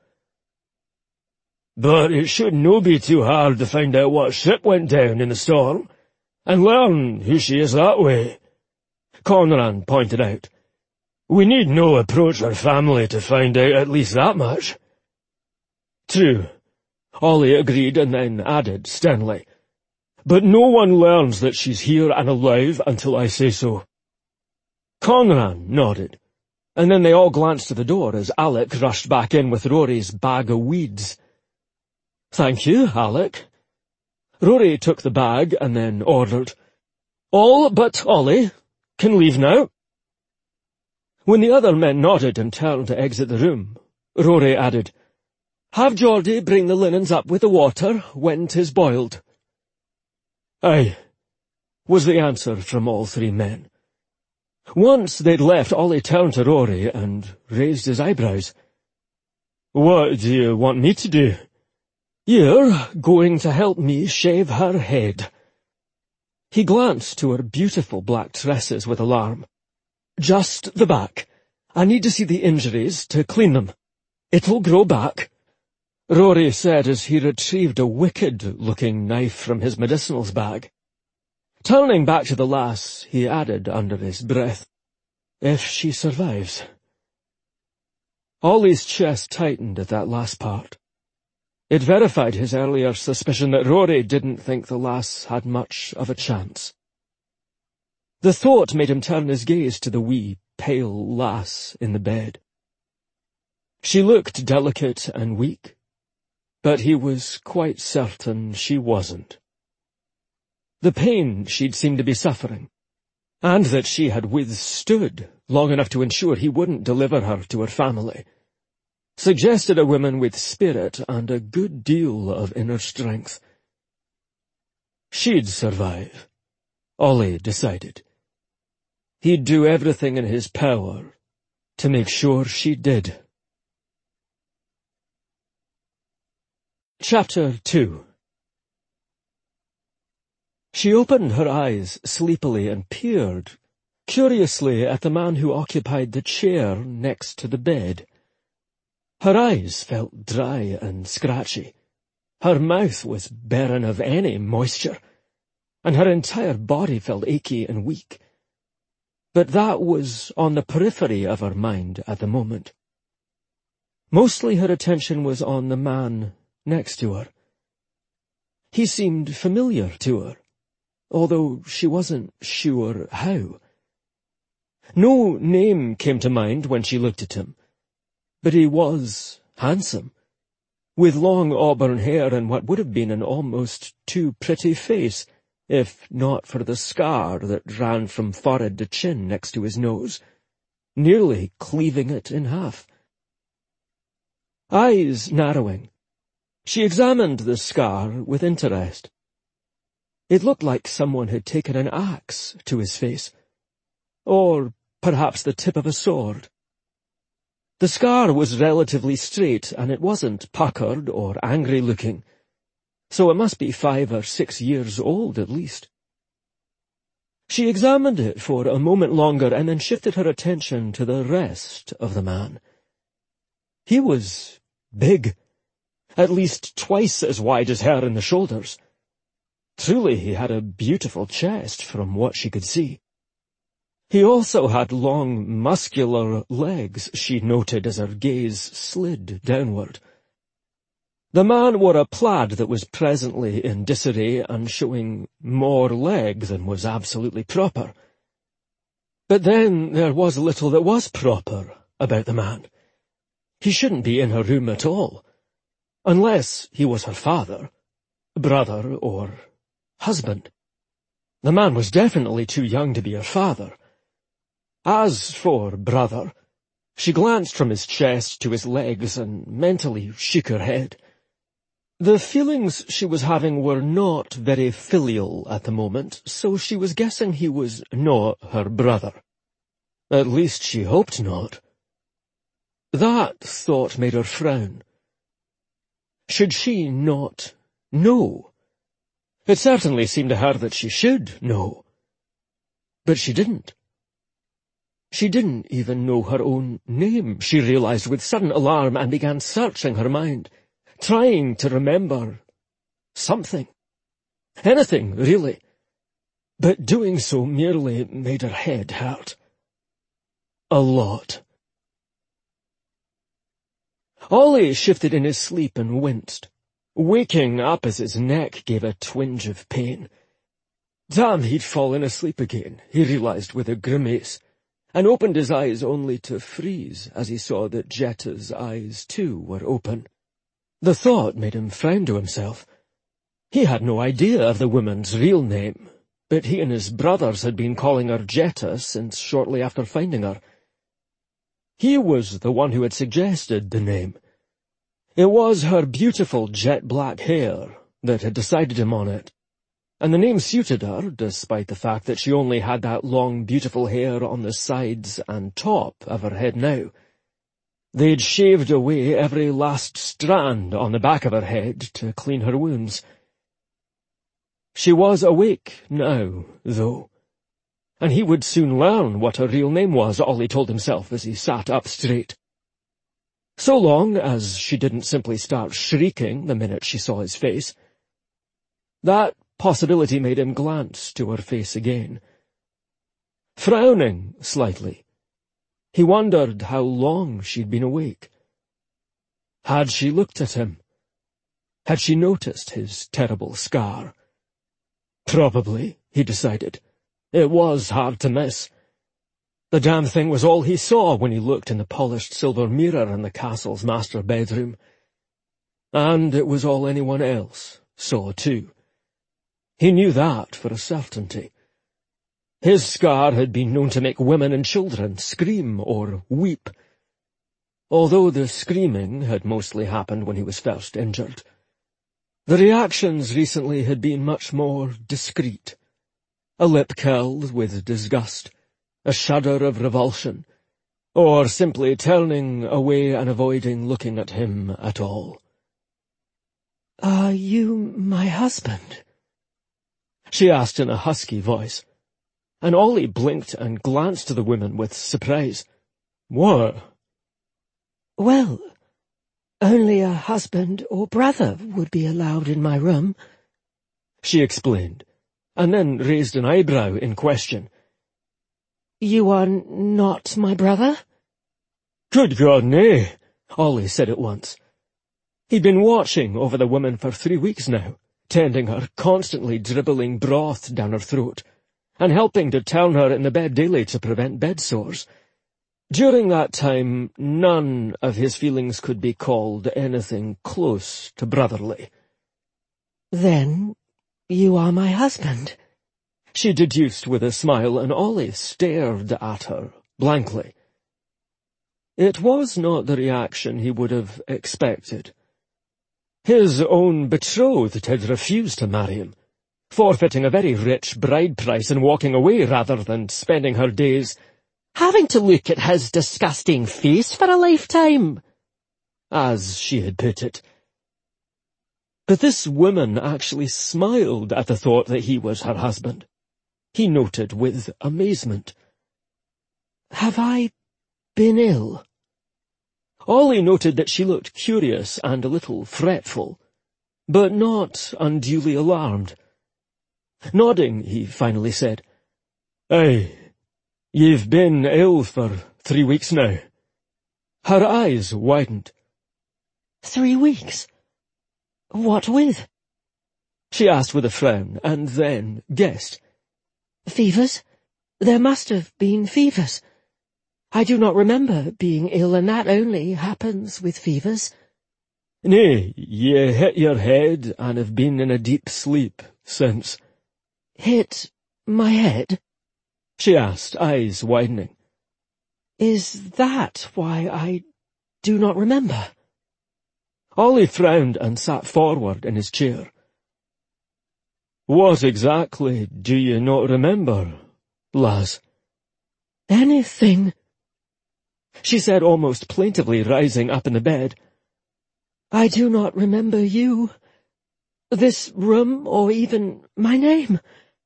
But it should no be too hard to find out what ship went down in the storm, and learn who she is that way, Conran pointed out. We need no approach her family to find out at least that much. True, Ollie agreed and then added sternly. But no one learns that she's here and alive until I say so. Conran nodded, and then they all glanced to the door as Alec rushed back in with Rory's bag of weeds. Thank you, Alec. Rory took the bag and then ordered, All but Ollie can leave now. When the other men nodded and turned to exit the room, Rory added, Have Geordie bring the linens up with the water when 'tis boiled. Aye, was the answer from all 3 men. Once they'd left, Ollie turned to Rory and raised his eyebrows. What do you want me to do? You're going to help me shave her head. He glanced to her beautiful black tresses with alarm. Just the back. I need to see the injuries to clean them. It'll grow back, Rory said as he retrieved a wicked-looking knife from his medicinals bag. Turning back to the lass, he added under his breath, If she survives. Ollie's chest tightened at that last part. It verified his earlier suspicion that Rory didn't think the lass had much of a chance. The thought made him turn his gaze to the wee, pale lass in the bed. She looked delicate and weak, but he was quite certain she wasn't. The pain she'd seemed to be suffering, and that she had withstood long enough to ensure he wouldn't deliver her to her family, suggested a woman with spirit and a good deal of inner strength. She'd survive, Ollie decided. He'd do everything in his power to make sure she did. Chapter 2. She opened her eyes sleepily and peered curiously at the man who occupied the chair next to the bed. Her eyes felt dry and scratchy. Her mouth was barren of any moisture, and her entire body felt achy and weak. But that was on the periphery of her mind at the moment. Mostly her attention was on the man next to her. He seemed familiar to her, although she wasn't sure how. No name came to mind when she looked at him, but he was handsome, with long auburn hair and what would have been an almost too pretty face, if not for the scar that ran from forehead to chin next to his nose, nearly cleaving it in half. Eyes narrowing, she examined the scar with interest. It looked like someone had taken an axe to his face, or perhaps the tip of a sword. The scar was relatively straight, and it wasn't puckered or angry-looking, so it must be 5 or 6 years old at least. She examined it for a moment longer and then shifted her attention to the rest of the man. He was big, at least twice as wide as her in the shoulders. Truly he had a beautiful chest from what she could see. He also had long, muscular legs, she noted as her gaze slid downward. The man wore a plaid that was presently in disarray and showing more leg than was absolutely proper. But then there was little that was proper about the man. He shouldn't be in her room at all, unless he was her father, brother, or husband. The man was definitely too young to be her father. As for brother, she glanced from his chest to his legs and mentally shook her head. The feelings she was having were not very filial at the moment, so she was guessing he was not her brother. At least she hoped not. That thought made her frown. Should she not know? It certainly seemed to her that she should know. But she didn't. She didn't even know her own name, she realized with sudden alarm, and began searching her mind, trying to remember something. Anything, really. But doing so merely made her head hurt. A lot. Ollie shifted in his sleep and winced, waking up as his neck gave a twinge of pain. Damn, he'd fallen asleep again, he realized with a grimace, and opened his eyes only to freeze as he saw that Jetta's eyes too were open. The thought made him frown to himself. He had no idea of the woman's real name, but he and his brothers had been calling her Jetta since shortly after finding her. He was the one who had suggested the name. It was her beautiful jet-black hair that had decided him on it, and the name suited her, despite the fact that she only had that long, beautiful hair on the sides and top of her head now. They'd shaved away every last strand on the back of her head to clean her wounds. She was awake now, though, and he would soon learn what her real name was, Ollie told himself as he sat up straight. So long as she didn't simply start shrieking the minute she saw his face. That possibility made him glance to her face again. Frowning slightly, he wondered how long she'd been awake. Had she looked at him? Had she noticed his terrible scar? Probably, he decided. It was hard to miss. The damn thing was all he saw when he looked in the polished silver mirror in the castle's master bedroom. And it was all anyone else saw, too. He knew that for a certainty. His scar had been known to make women and children scream or weep, although the screaming had mostly happened when he was first injured. The reactions recently had been much more discreet. A lip curled with disgust, a shudder of revulsion, or simply turning away and avoiding looking at him at all. "Are you my husband?" she asked in a husky voice, and Ollie blinked and glanced to the woman with surprise. "What?" "Well, only a husband or brother would be allowed in my room," she explained, and then raised an eyebrow in question. "You are not my brother?" "Good God, nay," Ollie said at once. He'd been watching over the woman for 3 weeks now, tending her, constantly dribbling broth down her throat, and helping to turn her in the bed daily to prevent bed sores. During that time, none of his feelings could be called anything close to brotherly. "Then you are my husband," she deduced with a smile, and Ollie stared at her blankly. It was not the reaction he would have expected. His own betrothed had refused to marry him, forfeiting a very rich bride price and walking away rather than spending her days having to look at his disgusting face for a lifetime, as she had put it. But this woman actually smiled at the thought that he was her husband. He noted with amazement. "Have I been ill?" Ollie noted that she looked curious and a little fretful, but not unduly alarmed. Nodding, he finally said, "Aye, you've been ill for 3 weeks now." Her eyes widened. 3 weeks? What with? She asked with a frown, and then guessed. Fevers? There must have been fevers. I do not remember being ill, and that only happens with fevers. Nay, ye hit your head and have been in a deep sleep since. Hit my head? She asked, eyes widening. Is that why I do not remember? Ollie frowned and sat forward in his chair. What exactly do you not remember, lass? Anything, she said almost plaintively, rising up in the bed. I do not remember you, this room, or even my name.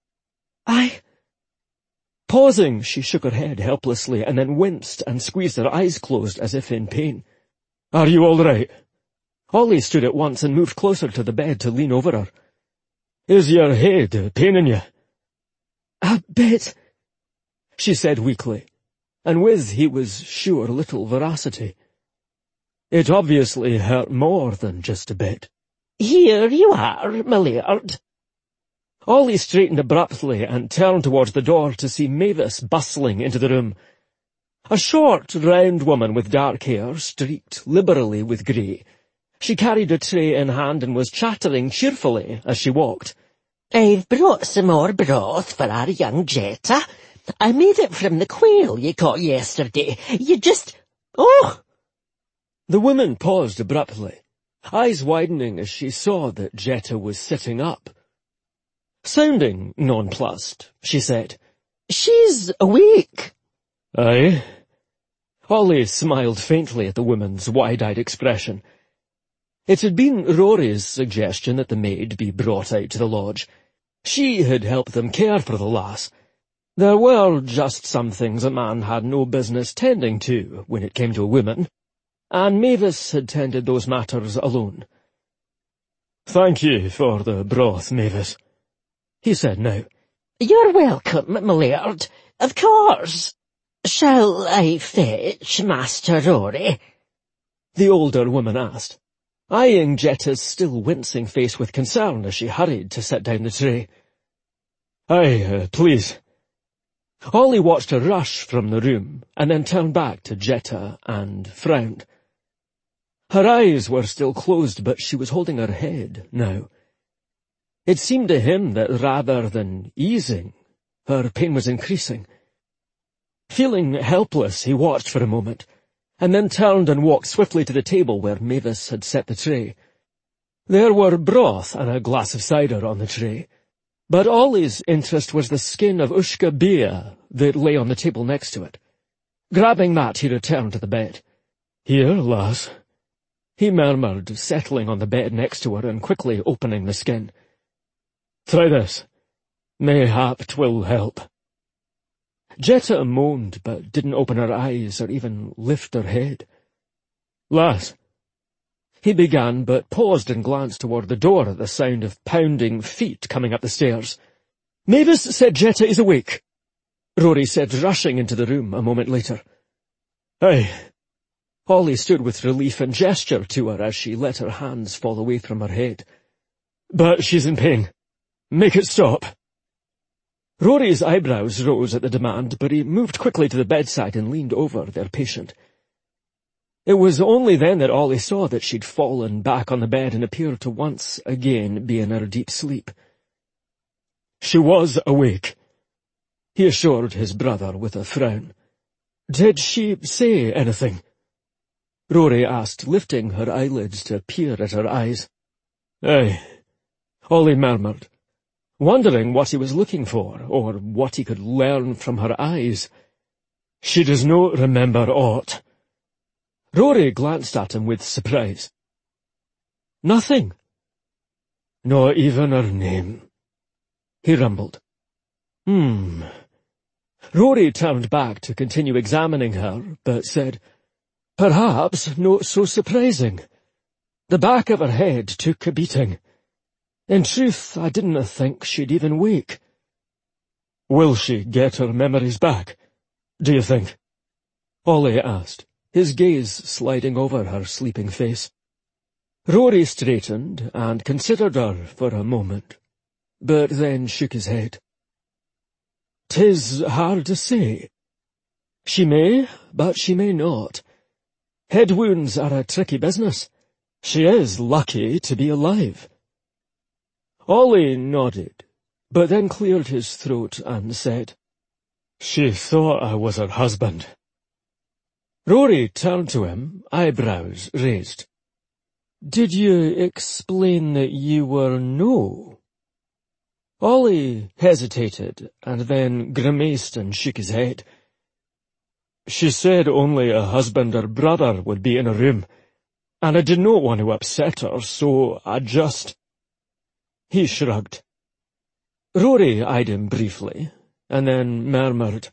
Pausing, she shook her head helplessly and then winced and squeezed her eyes closed as if in pain. Are you all right? Ollie stood at once and moved closer to the bed to lean over her. Is your head paining you? A bit, she said weakly, and with, he was sure, little veracity. It obviously hurt more than just a bit. Here you are, my lord. Ollie straightened abruptly and turned towards the door to see Mavis bustling into the room. A short, round woman with dark hair, streaked liberally with grey. She carried a tray in hand and was chattering cheerfully as she walked. I've brought some more broth for our young Jetta. I made it from the quail you caught yesterday. You just... Oh! The woman paused abruptly, eyes widening as she saw that Jetta was sitting up. Sounding nonplussed, she said, She's awake. Aye? Ollie smiled faintly at the woman's wide-eyed expression. It had been Rory's suggestion that the maid be brought out to the lodge. She had helped them care for the lass. There were just some things a man had no business tending to when it came to a woman, and Mavis had tended those matters alone. Thank you for the broth, Mavis, he said now. You're welcome, my lord. Of course. Shall I fetch Master Rory? The older woman asked, eyeing Jetta's still wincing face with concern as she hurried to set down the tray. Aye, please. Ollie watched her rush from the room, and then turned back to Jetta and frowned. Her eyes were still closed, but she was holding her head now. It seemed to him that rather than easing, her pain was increasing. Feeling helpless, he watched for a moment, and then turned and walked swiftly to the table where Mavis had set the tray. There were broth and a glass of cider on the tray, but Ollie's interest was the skin of Ushka Bia that lay on the table next to it. Grabbing that, he returned to the bed. Here, lass, he murmured, settling on the bed next to her and quickly opening the skin. Try this. Mayhap 'twill help. Jetta moaned, but didn't open her eyes or even lift her head. Lass, he began, but paused and glanced toward the door at the sound of pounding feet coming up the stairs. Mavis said Jetta is awake, Rory said, rushing into the room a moment later. Aye. Ollie stood with relief and gestured to her as she let her hands fall away from her head. But she's in pain. Make it stop. Rory's eyebrows rose at the demand, but he moved quickly to the bedside and leaned over their patient. It was only then that Ollie saw that she'd fallen back on the bed and appeared to once again be in her deep sleep. She was awake, he assured his brother with a frown. Did she say anything? Rory asked, lifting her eyelids to peer at her eyes. Aye, Ollie murmured, wondering what he was looking for, or what he could learn from her eyes. She does not remember aught. Rory glanced at him with surprise. Nothing. Not even her name, he rumbled. Rory turned back to continue examining her, but said, Perhaps not so surprising. The back of her head took a beating. In truth, I didn't think she'd even wake. Will she get her memories back, do you think? Ollie asked, his gaze sliding over her sleeping face. Rory straightened and considered her for a moment, but then shook his head. "'Tis hard to say. She may, but she may not. Head wounds are a tricky business. She is lucky to be alive." Ollie nodded, but then cleared his throat and said, "She thought I was her husband." Rory turned to him, eyebrows raised. "Did you explain that you were no?" Ollie hesitated, and then grimaced and shook his head. "She said only a husband or brother would be in a room, and I did not want to upset her, so I just—" He shrugged. Rory eyed him briefly, and then murmured,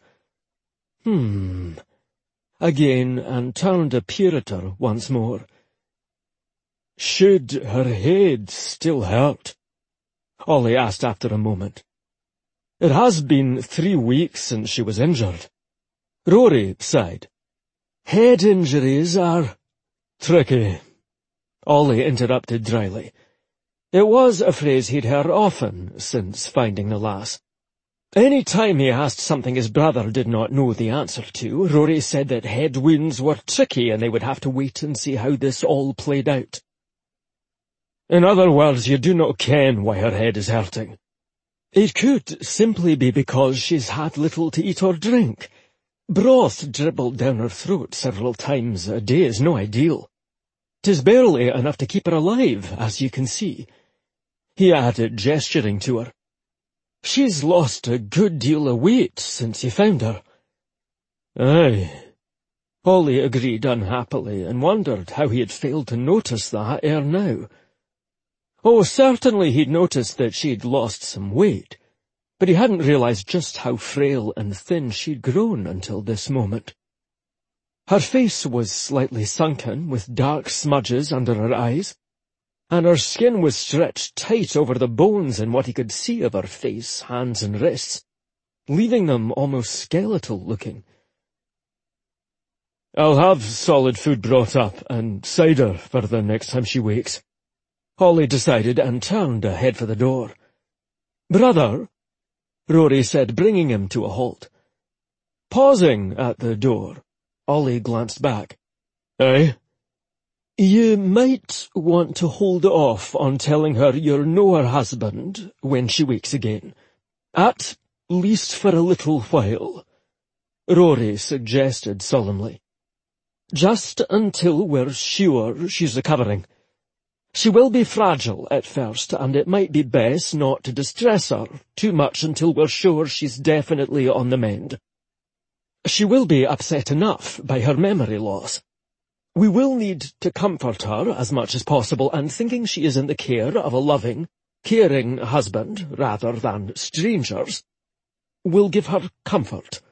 again, and turned to peer at her once more. "Should her head still hurt?" Ollie asked after a moment. "It has been 3 weeks since she was injured." Rory sighed. "Head injuries are tricky," Ollie interrupted dryly. It was a phrase he'd heard often since finding the lass. Any time he asked something his brother did not know the answer to, Rory said that head wounds were tricky and they would have to wait and see how this all played out. "In other words, you do not ken why her head is hurting. It could simply be because she's had little to eat or drink. Broth dribbled down her throat several times a day is no ideal. 'Tis barely enough to keep her alive, as you can see," he added, gesturing to her. "She's lost a good deal of weight since you found her." "Aye," Ollie agreed unhappily, and wondered how he had failed to notice that ere now. Oh, certainly he'd noticed that she'd lost some weight, but he hadn't realized just how frail and thin she'd grown until this moment. Her face was slightly sunken, with dark smudges under her eyes, and her skin was stretched tight over the bones in what he could see of her face, hands and wrists, leaving them almost skeletal-looking. "I'll have solid food brought up, and cider for the next time she wakes," Ollie decided, and turned to head for the door. "Brother," Rory said, bringing him to a halt. Pausing at the door, Ollie glanced back. "Aye?" "You might want to hold off on telling her you're no her husband when she wakes again. At least for a little while," Rory suggested solemnly. "Just until we're sure she's recovering. She will be fragile at first, and it might be best not to distress her too much until we're sure she's definitely on the mend. She will be upset enough by her memory loss. We will need to comfort her as much as possible, and thinking she is in the care of a loving, caring husband rather than strangers will give her comfort."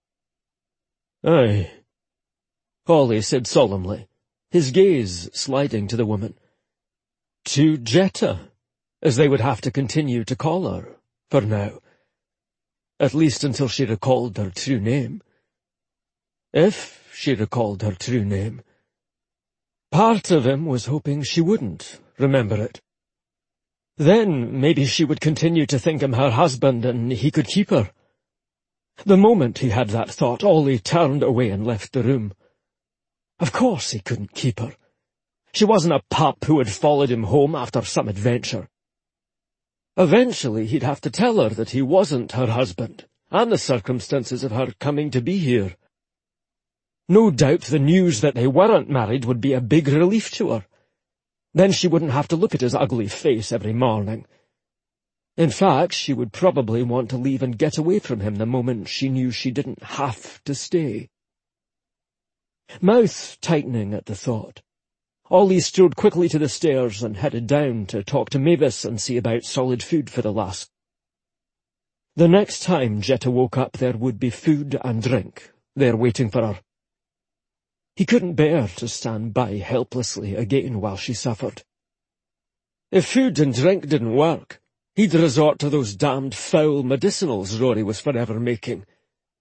"Aye," Ollie said solemnly, his gaze sliding to the woman. "To Jetta, as they would have to continue to call her, for now. At least until she recalled her true name. If she recalled her true name. Part of him was hoping she wouldn't remember it. Then maybe she would continue to think him her husband and he could keep her. The moment he had that thought, Ollie turned away and left the room. Of course he couldn't keep her. She wasn't a pup who had followed him home after some adventure. Eventually he'd have to tell her that he wasn't her husband, and the circumstances of her coming to be here. No doubt the news that they weren't married would be a big relief to her. Then she wouldn't have to look at his ugly face every morning. In fact, she would probably want to leave and get away from him the moment she knew she didn't have to stay. Mouth tightening at the thought, Ollie strode quickly to the stairs and headed down to talk to Mavis and see about solid food for the lass. The next time Jetta woke up, there would be food and drink there waiting for her. He couldn't bear to stand by helplessly again while she suffered. If food and drink didn't work, he'd resort to those damned foul medicinals Rory was forever making.